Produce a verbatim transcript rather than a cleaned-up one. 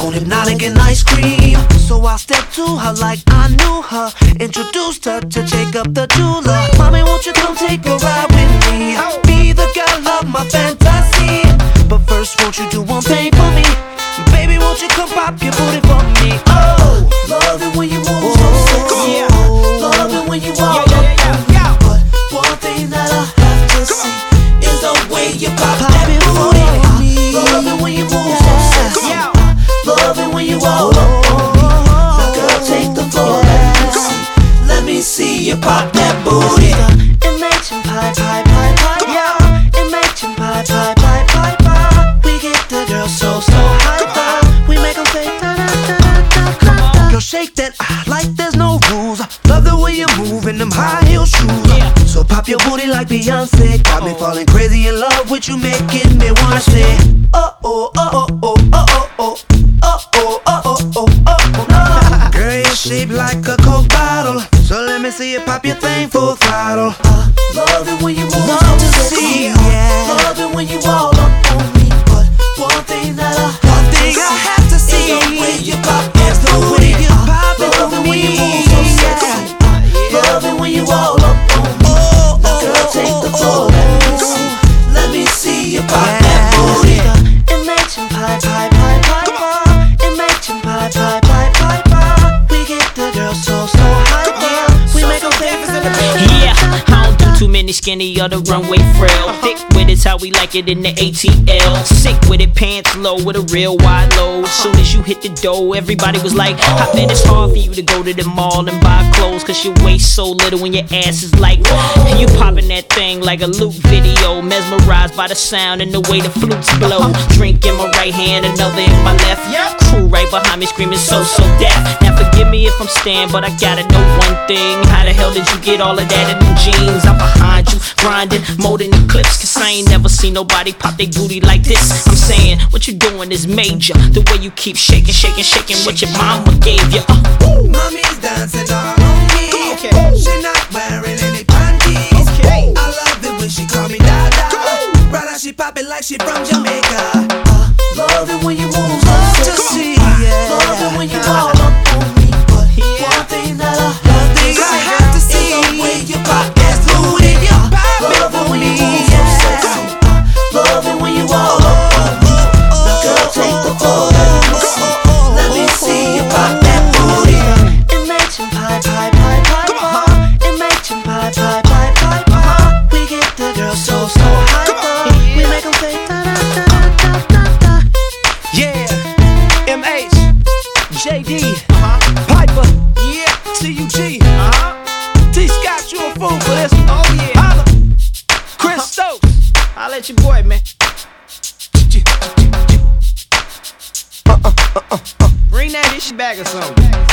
on hypnotic and ice cream. So I stepped to her like I knew her, introduced her to Jacob the jeweler. Mommy, won't you come take a ride with me? Be the girl of my fantasy. But first, won't you do one thing for me? Baby, won't you come pop your booty for me? Oh, love it when you move so sexy. Love it when you walk up on me. But one thing that I have to see is the way you pop that booty. Love it when you move so sexy. Love it when you walk up on me. Now girl, take the floor, let me see. Let me see you pop that booty. Imagine pie, pie, pie, pie, yeah. Imagine pie, pie, pie, pie, pie. We get the girls so, so high, high. We make them say da da da da da da. Girl, shake that ah, like there's no rules. Love the way you move in them high heel shoes. So pop your booty like Beyonce. Got me falling crazy in love with you, making me wanna say oh oh oh oh oh oh oh oh oh oh oh oh oh. Girl, you're shaped like a Coke bottle, so let me see you pop your thing full throttle. I love it when you move love so to sexy. See, yeah. Love it when you all up on me. But one thing that I one thing I have to see is the way you pop that booty. You pop it for me. When you move so sexy. Love it when you all up on me. Now girl, take the floor, let me see. Let me see you pop that booty. Imagine pie, pie, pie, pie, pie. Imagine pie, pie, pie, pie, pie. We get the girls so, so high, high. We make them famous in the middle. Yeah, I don't do too many skinny or the runway frail. Thick with it's how we like it in the A T L. Sick with it, pants low with a real wide load. Soon as you hit the dough, everybody was like, I bet it's hard for you to go to the mall and buy clothes, cause your waist so little and your ass is like, you popping that thing like a loop video. Mesmerized by the sound and the way the flutes blow. Drink in my right hand, another in my left. Crew right behind me screaming so, so deaf. Now forgive me if I'm staying, but I gotta know one thing. How the hell did you get all of that in them jeans? I'm behind you, grinding, molding the clips, cause I ain't never seen nobody pop their booty like this. I'm saying, what you doing is major. The way you keep shaking, shaking, shaking what your mama gave you. Uh, Mommy's dancing all on me. Okay. She not wearing any panties. Okay. I love it when she call me Dada. Right now she pop it like she from Jamaica. Uh, love it when you move love to see. Yeah. Love it when you all up on me. But yeah. One thing that I, one thing I have to see is the way you pop that booty. Love it when you move so sexy. Love it when you all up on me. Now girl, take the floor, let me see. Let me see you pop that booty. Imagine pie, pie, pie, pie, pie. Imagine pie, pie, pie, pie, pie. We get the girls so, so high, high. We make them say da da da da da da. Yeah, M H, J D, uh-huh. Piper, yeah, T U G, uh-huh. T Scott, you a fool for this. Oh yeah, holla, Chris Stokes, I'll let your boy, man. Uh, uh, uh, uh, uh. Bring that issue back or something.